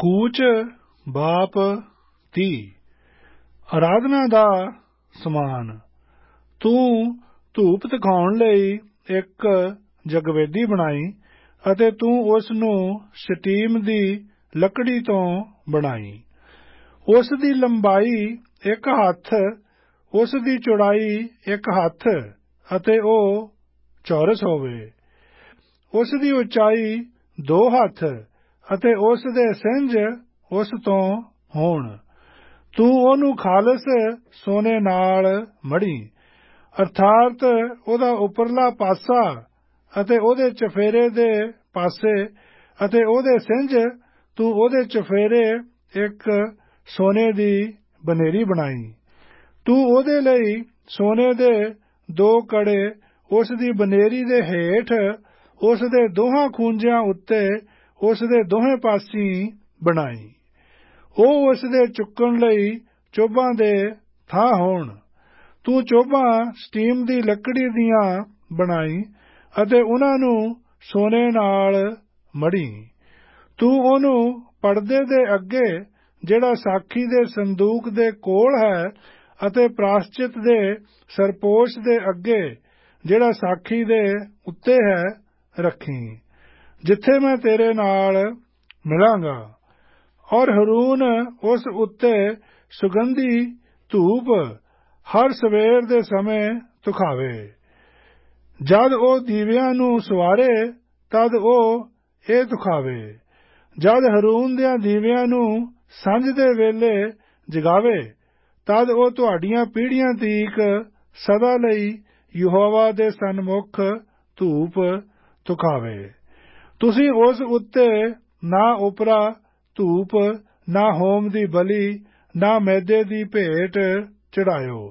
ਕੂਚ ਬਾਪ ਧੀ ਆਰਾਧਨਾ ਦਾ ਸਮਾਨ। ਤੂੰ ਧੂਪ ਦਿਖਾਉਣ ਲਈ ਇੱਕ ਜਗਵੇਦੀ ਬਣਾਈ ਅਤੇ ਤੂੰ ਉਸ ਨੂੰ ਸ਼ਟੀਮ ਦੀ ਲੱਕੜੀ ਤੋਂ ਬਣਾਈ। ਉਸ ਦੀ ਲੰਬਾਈ 1 ਹੱਥ, ਉਸ ਦੀ ਚੌੜਾਈ 1 ਹੱਥ ਅਤੇ ਉਹ ਚੌਰਸ ਹੋਵੇ। ਉਸ ਦੀ ਉਚਾਈ 2 ਹੱਥ ਅਤੇ ਉਸ ਦੇ ਸਿੰਜ ਉਸ ਤੋਂ ਹੋਣ। ਤੂੰ ਉਹਨੂੰ ਖਾਲਸ ਸੋਨੇ ਨਾਲ ਮੜ੍ਹੀ, ਅਰਥਾਤ ਉਹਦਾ ਉੱਪਰਲਾ ਪਾਸਾ ਅਤੇ ਉਹਦੇ ਚਫੇਰੇ ਦੇ ਪਾਸੇ ਅਤੇ ਉਹਦੇ ਸਿੰਜ ਤੂੰ ਉਹਦੇ ਚਫੇਰੇ ਇੱਕ ਸੋਨੇ ਦੀ ਬਨੇਰੀ ਬਣਾਈ। ਤੂੰ ਉਹਦੇ ਲਈ ਸੋਨੇ ਦੇ 2 ਕੜੇ ਉਸ ਦੀ ਬਨੇਰੀ ਦੇ ਹੇਠ ਉਸ ਦੇ ਦੋਹਾਂ ਖੂੰਜਿਆਂ ਉੱਤੇ ਉਸ ਦੇ ਦੋਹੇਂ ਪਾਸੀਂ ਬਣਾਈ। ਉਹ ਉਸ ਦੇ ਚੁੱਕਣ ਲਈ ਚੋਭਾਂ ਦੇ ਥਾਂ ਹੋਣ। ਤੂੰ ਚੋਭਾਂ ਸਟੀਮ ਦੀ ਲੱਕੜੀ ਦੀਆਂ ਬਣਾਈ ਅਤੇ ਉਹਨਾਂ ਨੂੰ ਸੋਨੇ ਨਾਲ ਮੜ੍ਹੀ। ਤੂੰ ਉਹਨੂੰ ਪਰਦੇ ਦੇ ਅੱਗੇ ਜਿਹੜਾ ਸਾਖੀ ਦੇ ਸੰਦੂਕ ਦੇ ਕੋਲ ਹੈ ਅਤੇ ਪ੍ਰਾਸ਼ਚਿਤ ਦੇ ਸਰਪੋਸ਼ ਦੇ ਅੱਗੇ ਜਿਹੜਾ ਸਾਖੀ ਦੇ ਉੱਤੇ ਹੈ ਰੱਖੀ, ਜਿੱਥੇ ਮੈਂ ਤੇਰੇ ਨਾਲ ਮਿਲਾਂਗਾ। ਔਰ ਹਰੂਨ ਉਸ ਉੱਤੇ ਸੁਗੰਧੀ ਧੂਪ ਹਰ ਸਵੇਰ ਦੇ ਸਮੇਂ ਧੁਖਾਵੇ। ਜਦ ਉਹ ਦੀਵਿਆਂ ਨੂੰ ਸਵਾਰੇ ਤਦ ਉਹ ਇਹ ਧੁਖਾਵੇ। ਜਦ ਹਰੂਨ ਦਿਆਂ ਦੀਵਿਆਂ ਨੂੰ ਸੰਝ ਦੇ ਵੇਲੇ ਜਗਾਵੇ ਤਦ ਉਹ ਤੁਹਾਡੀਆਂ ਪੀੜ੍ਹੀਆਂ ਤੀਕ ਸਦਾ ਲਈ ਯਹੋਵਾ ਦੇ ਸਨਮੁਖ ਧੂਪ ਧੁਖਾਵੇ। ਤੁਸੀਂ ਉਸ ਉੱਤੇ ਨਾ ਉਪਰਾ ਧੂਪ, ਨਾ ਹੋਮ ਦੀ ਬਲੀ, ਨਾ ਮੈਦੇ ਦੀ ਭੇਟ ਚੜ੍ਹਾਇਓ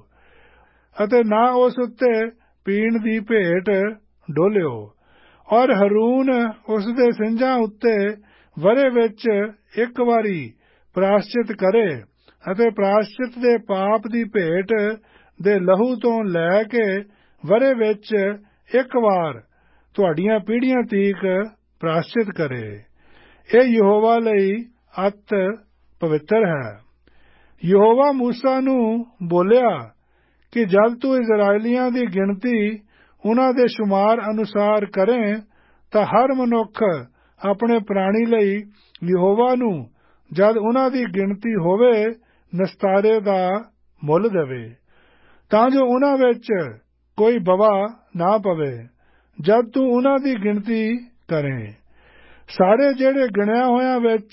ਅਤੇ ਨਾ ਉਸ ਉੱਤੇ ਪੀਣ ਦੀ ਭੇਟ ਡੋਲਿਓ। ਔਰ ਹਰੂਨ ਉਸ ਦੇ ਸਿੰਜਾਂ ਉੱਤੇ ਵਰ੍ਹੇ ਵਿੱਚ 1 ਵਾਰੀ ਪ੍ਰਾਸ਼ਚਿਤ ਕਰੇ ਅਤੇ ਪ੍ਰਾਸ਼ਚਿਤ ਦੇ ਪਾਪ ਦੀ ਭੇਟ ਦੇ ਲਹੂ ਤੋਂ ਲੈ ਕੇ ਵਰ੍ਹੇ ਵਿੱਚ 1 ਵਾਰ ਤੁਹਾਡੀਆਂ ਪੀੜ੍ਹੀਆਂ ਤੀਕ ਪ੍ਰਾਸ਼ਚਿਤ ਕਰੇ। ਇਹ ਯਹੋਵਾ ਲਈ ਅਤਿ ਪਵਿੱਤਰ ਹੈ। ਯਹੋਵਾ ਮੂਸਾ ਨੂੰ ਬੋਲਿਆ ਕਿ ਜਦ ਤੂੰ ਇਜ਼ਰਾਈਲੀਆਂ ਦੀ ਗਿਣਤੀ ਉਹਨਾਂ ਦੇ ਸ਼ੁਮਾਰ ਅਨੁਸਾਰ ਕਰੇ ਤਾਂ ਹਰ ਮਨੁੱਖ ਆਪਣੇ ਪ੍ਰਾਣੀ ਲਈ ਯਹੋਵਾ ਨੂੰ ਜਦ ਉਹਨਾਂ ਦੀ ਗਿਣਤੀ ਹੋਵੇ ਨਿਸਤਾਰੇ ਦਾ ਮੁੱਲ ਦੇਵੇ, ਤਾਂ ਜੋ ਉਹਨਾਂ ਵਿੱਚ ਕੋਈ ਬਵਾ ਨਾ ਪਵੇ ਜਦ ਤੂੰ ਉਹਨਾਂ ਦੀ ਗਿਣਤੀ ਕਰੇ। ਸਾਰੇ ਜਿਹੜੇ ਗਿਣਿਆ ਹੋਇਆਂ ਵਿੱਚ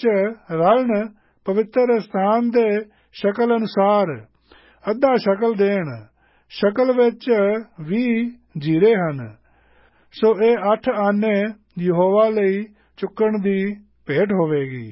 ਰਲਣ ਪਵਿੱਤਰ ਸਥਾਨ ਦੇ ਸ਼ਕਲ ਅਨੁਸਾਰ ਅੱਧਾ ਸ਼ਕਲ ਦੇਣ। ਸ਼ਕਲ ਵਿੱਚ 20 ਜੀਰੇ ਹਨ। ਸੋ ਇਹ 8 ਆਨੇ ਯਹੋਵਾ ਲਈ ਚੁੱਕਣ ਦੀ ਭੇਟ ਹੋਵੇਗੀ।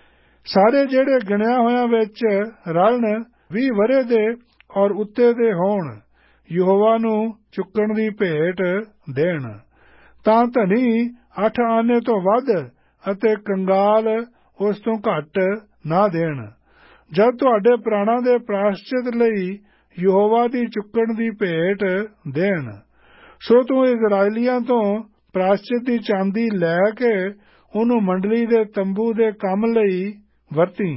ਸਾਰੇ ਜਿਹੜੇ ਗਿਣਿਆ ਹੋਇਆਂ ਵਿੱਚ ਰਲਣ 20 ਵਰ੍ਹੇ ਦੇ ਔਰ ਉੱਤੇ ਦੇ ਹੋਣ, ਯਹੋਵਾ ਨੂੰ ਚੁੱਕਣ ਦੀ ਭੇਟ ਦੇਣ। ਤਾਂ ਧਨੀ 8 ਆਨੇ ਤੋਂ ਵੱਧ ਅਤੇ ਕੰਗਾਲ ਉਸ ਤੋਂ ਘੱਟ ਨਾ ਦੇਣ। ਜਦ ਤੁਹਾਡੇ ਪ੍ਰਾਣਾਂ ਦੇ ਪ੍ਰਾਸ਼ਚਿਤ ਲਈ ਯਹੋਵਾ ਦੀ ਚੁੱਕਣ ਦੀ ਭੇਟ ਦੇਣ, ਸੋ ਤੂੰ ਇਜ਼ਰਾਈਲੀਆਂ ਤੋਂ ਪ੍ਰਾਸ਼ਚਿਤ ਦੀ ਚਾਂਦੀ ਲੈ ਕੇ ਉਹਨੂੰ ਮੰਡਲੀ ਦੇ ਤੰਬੂ ਦੇ ਕੰਮ ਲਈ ਵਰਤੀ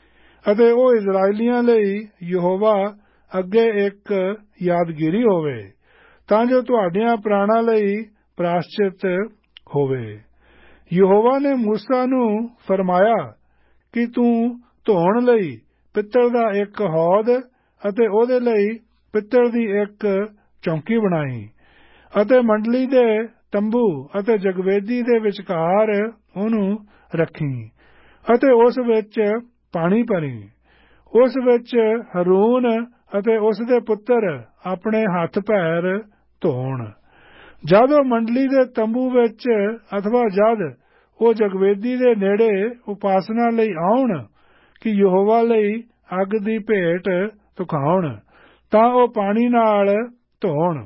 ਅਤੇ ਉਹ ਇਜ਼ਰਾਈਲੀਆਂ ਲਈ ਯਹੋਵਾ ਅੱਗੇ ਇੱਕ ਯਾਦਗਾਰੀ ਹੋਵੇ, ਤਾਂ ਜੋ ਤੁਹਾਡੀਆਂ ਪ੍ਰਾਣਾਂ ਲਈ ਪ੍ਰਾਸ਼ਚਿਤ ਹੋਵੇ। ਯਹੋਵਾ ਨੇ ਮੂਸਾ ਨੂੰ ਫਰਮਾਇਆ ਕਿ ਤੂੰ ਧੋਣ ਲਈ ਪਿੱਤਲ ਦਾ ਇੱਕ ਹੌਦ ਅਤੇ ਉਹਦੇ ਲਈ ਪਿੱਤਲ ਦੀ ਇੱਕ ਚੌਂਕੀ ਬਣਾਈ ਅਤੇ ਮੰਡਲੀ ਦੇ ਤੰਬੂ ਅਤੇ ਜਗਵੇਦੀ ਦੇ ਵਿਚਕਾਰ ਉਹਨੂੰ ਰੱਖੀ ਅਤੇ ਉਸ ਵਿੱਚ ਪਾਣੀ ਭਰੀ। ਉਸ ਵਿੱਚ ਹਰੂਨ ਅਤੇ ਉਸ ਦੇ ਪੁੱਤਰ ਆਪਣੇ ਹੱਥ ਪੈਰ ਧੋਣ। ਜਦ ਉਹ ਮੰਡਲੀ ਦੇ ਤੰਬੂ ਵਿੱਚ ਅਥਵਾ ਜਦ ਉਹ ਜਗਵੇਦੀ ਦੇ ਨੇੜੇ ਉਪਾਸਨਾ ਲਈ ਆਉਣ ਕਿ ਯਹੋਵਾ ਲਈ ਅੱਗ ਦੀ ਭੇਟ ਧੁਖਾਉਣ, ਤਾਂ ਉਹ ਪਾਣੀ ਨਾਲ ਧੋਣ,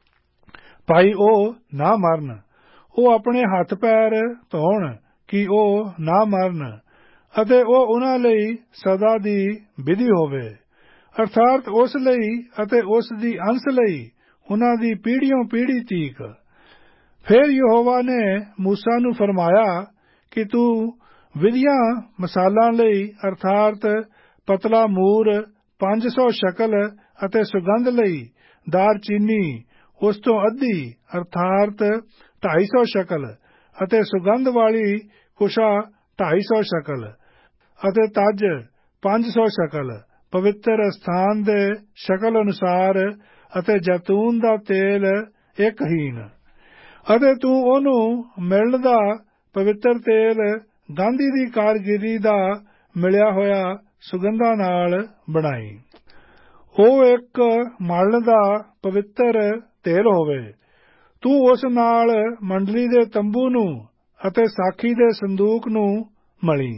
ਭਾਈ ਉਹ ਨਾ ਮਰਨ। ਉਹ ਆਪਣੇ ਹੱਥ ਪੈਰ ਧੋਣ ਕਿ ਉਹ ਨਾ ਮਰਨ ਅਤੇ ਉਹ ਉਹਨਾਂ ਲਈ ਸਦਾ ਦੀ ਵਿਧੀ ਹੋਵੇ, ਅਰਥਾਤ ਉਸ ਲਈ ਅਤੇ ਉਸ ਦੀ ਅੰਸ਼ ਲਈ ਉਹਨਾਂ ਦੀ ਪੀੜ੍ਹੀਓਂ ਪੀੜ੍ਹੀ ਤੀਕ। ਫਿਰ ਯਹੋਵਾ ਨੇ ਮੂਸਾ ਨੂੰ ਫਰਮਾਇਆ ਕਿ ਤੂੰ ਵਿਧੀਆਂ ਮਸਾਲਾਂ ਲਈ ਅਰਥਾਤ ਪਤਲਾ ਮੂਰ 500 ਸ਼ਕਲ ਅਤੇ ਸੁਗੰਧ ਲਈ ਦਾਰਚੀਨੀ ਉਸ ਤੋਂ ਅੱਧੀ ਅਰਥਾਤ 250 ਸ਼ਕਲ ਅਤੇ ਸੁਗੰਧ ਵਾਲੀ ਕੁਸ਼ਾ 250 ਸ਼ਕਲ ਅਤੇ ਤੱਜ 500 ਸ਼ਕਲ ਪਵਿੱਤਰ ਅਸਥਾਨ ਦੇ ਸ਼ਕਲ ਅਨੁਸਾਰ ਅਤੇ ਜੈਤੂਨ ਦਾ ਤੇਲ 1 ਹੀਨ ਅਤੇ ਤੂੰ ਉਹਨੂੰ ਮਿਲਣ ਦਾ ਪਵਿੱਤਰ ਤੇਲ ਗਾਂਧੀ ਦੀ ਕਾਰਗਿਰੀ ਦਾ ਮਿਲਿਆ ਹੋਇਆ ਸੁਗੰਧਾਂ ਨਾਲ ਬਣਾਈ। ਉਹ ਇੱਕ ਮਲਣ ਦਾ ਪਵਿੱਤਰ ਤੇਲ ਹੋਵੇ। ਤੂੰ ਉਸ ਨਾਲ ਮੰਡਲੀ ਦੇ ਤੰਬੂ ਨੂੰ ਅਤੇ ਸਾਖੀ ਦੇ ਸੰਦੂਕ ਨੂੰ ਮਲੀ,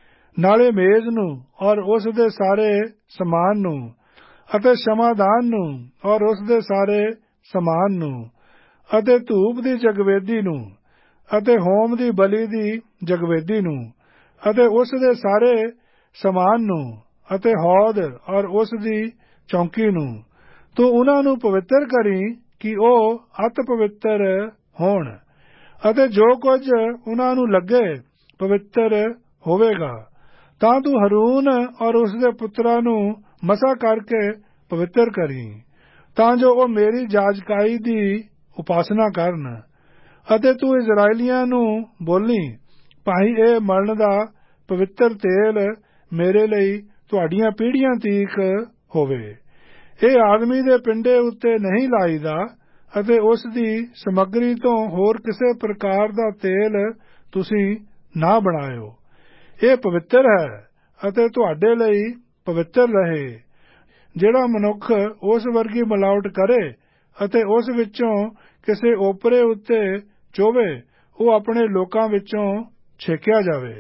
ਨਾਲੇ ਮੇਜ਼ ਨੂੰ ਔਰ ਉਸ ਦੇ ਸਾਰੇ ਸਮਾਨ ਨੂੰ ਅਤੇ ਸ਼ਮਾਦਾਨ ਨੂੰ ਔਰ ਉਸ ਦੇ ਸਾਰੇ ਸਮਾਨ ਨੂੰ ਅਤੇ ਧੂਪ ਦੀ ਜਗਵੇਦੀ ਨੂੰ ਅਤੇ ਹੋਮ ਦੀ ਬਲੀ ਦੀ ਜਗਵੇਦੀ ਨੂੰ ਅਤੇ ਉਸ ਦੇ ਸਾਰੇ ਸਮਾਨ ਨੂੰ ਅਤੇ ਹੌਦ ਔਰ ਉਸ ਦੀ ਚੌਂਕੀ ਨੂੰ। ਤੂੰ ਉਹਨਾਂ ਨੂੰ ਪਵਿੱਤਰ ਕਰੀ ਕਿ ਉਹ ਅਤ ਪਵਿੱਤਰ ਹੋਣ ਅਤੇ ਜੋ ਕੁਝ ਉਹਨਾਂ ਨੂੰ ਲੱਗੇ ਪਵਿੱਤਰ ਹੋਵੇਗਾ ਤਾਂ ਤੂੰ ਹਰੂਨ ਔਰ ਉਸ ਦੇ ਪੁੱਤਰਾਂ ਨੂੰ ਮਸਾ ਕਰਕੇ ਪਵਿੱਤਰ ਕਰੀ ਤਾਂ ਜੋ ਉਹ ਮੇਰੀ ਜਾਜਕਾਈ ਦੀ ਉਪਾਸਨਾ ਕਰਨ। ਅਤੇ ਤੂੰ ਇਜ਼ਰਾਈਲੀਆਂ ਨੂੰ ਬੋਲੀ, ਭਾਈ ਇਹ ਮਲਣ ਦਾ ਪਵਿੱਤਰ ਤੇਲ ਮੇਰੇ ਲਈ ਤੁਹਾਡੀਆਂ ਪੀੜ੍ਹੀਆਂ ਤੀਕ ਹੋਵੇ। ਇਹ ਆਦਮੀ ਦੇ ਪਿੰਡੇ ਉੱਤੇ ਨਹੀਂ ਲਾਈਦਾ ਅਤੇ ਉਸ ਦੀ ਸਮੱਗਰੀ ਤੋਂ ਹੋਰ ਕਿਸੇ ਪ੍ਰਕਾਰ ਦਾ ਤੇਲ ਤੁਸੀਂ ਨਾ ਬਣਾਇਓ। ਇਹ ਪਵਿੱਤਰ ਹੈ ਅਤੇ ਤੁਹਾਡੇ ਲਈ ਪਵਿੱਤਰ ਰਹੇ। ਜਿਹੜਾ ਮਨੁੱਖ ਉਸ ਵਰਗੀ ਮਿਲਾਵਟ ਕਰੇ ਅਤੇ ਉਸ ਵਿੱਚੋਂ ਕਿਸੇ ਓਪਰੇ ਉੱਤੇ ਚੋਵੇ ਉਹ ਆਪਣੇ ਲੋਕਾਂ ਵਿੱਚੋਂ ਛੇਕਿਆ ਜਾਵੇ।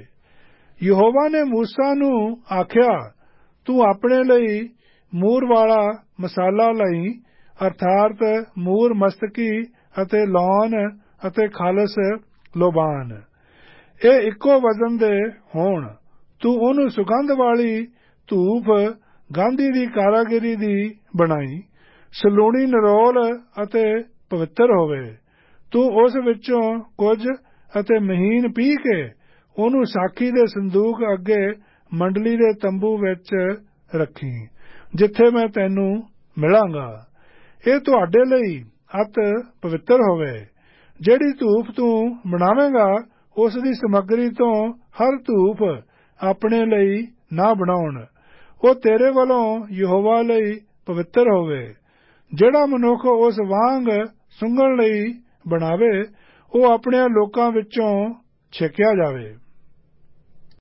ਯਹੋਵਾ ਨੇ ਮੂਸਾ ਨੂੰ ਆਖਿਆ, ਤੂੰ ਆਪਣੇ ਲਈ ਮੂਰ ਵਾਲਾ ਮਸਾਲਾ ਲਈ ਅਰਥਾਤ ਮੂਰ ਮਸਤਕੀ ਅਤੇ ਲੌਨ ਅਤੇ ਖਾਲਸ ਲੋਬਾਨ ਇਹ ਇੱਕੋ ਵਜ਼ਨ ਦੇ ਹੋਣ। ਤੂੰ ਉਹਨੂੰ ਸੁਗੰਧ ਵਾਲੀ ਧੂਪ ਗਾਂਧੀ ਦੀ ਕਾਰਾਗਿਰੀ ਦੀ ਬਣਾਈ, ਸਲੂਣੀ ਨਰੋਲ ਅਤੇ ਪਵਿੱਤਰ ਹੋਵੇ। ਤੂੰ ਉਸ ਵਿੱਚੋਂ ਕੁਝ ਅਤੇ ਮਹੀਨ ਪੀਹ ਕੇ ਉਹਨੂੰ ਸਾਖੀ ਦੇ ਸੰਦੂਕ ਅੱਗੇ ਮੰਡਲੀ ਦੇ ਤੰਬੂ ਵਿੱਚ ਰੱਖੀ, ਜਿੱਥੇ ਮੈਂ ਤੈਨੂੰ ਮਿਲਾਂਗਾ। ਇਹ ਤੁਹਾਡੇ ਲਈ ਅਤ ਪਵਿੱਤਰ ਹੋਵੇ। ਜਿਹੜੀ ਧੂਪ ਤੂੰ ਬਣਾਵੇਂਗਾ ਉਸ ਦੀ ਸਮੱਗਰੀ ਤੋਂ ਹਰ ਧੂਪ ਆਪਣੇ ਲਈ ਨਾ ਬਣਾਉਣ, ਉਹ ਤੇਰੇ ਵੱਲੋਂ ਯਹੋਵਾ ਲਈ ਪਵਿੱਤਰ ਹੋਵੇ। ਜਿਹੜਾ ਮਨੁੱਖ ਉਸ ਵਾਂਗ ਸੁੰਘਣ ਲਈ ਬਣਾਵੇ ਉਹ ਆਪਣੇ ਲੋਕਾਂ ਵਿੱਚੋਂ ਛੇਕਿਆ ਜਾਵੇ।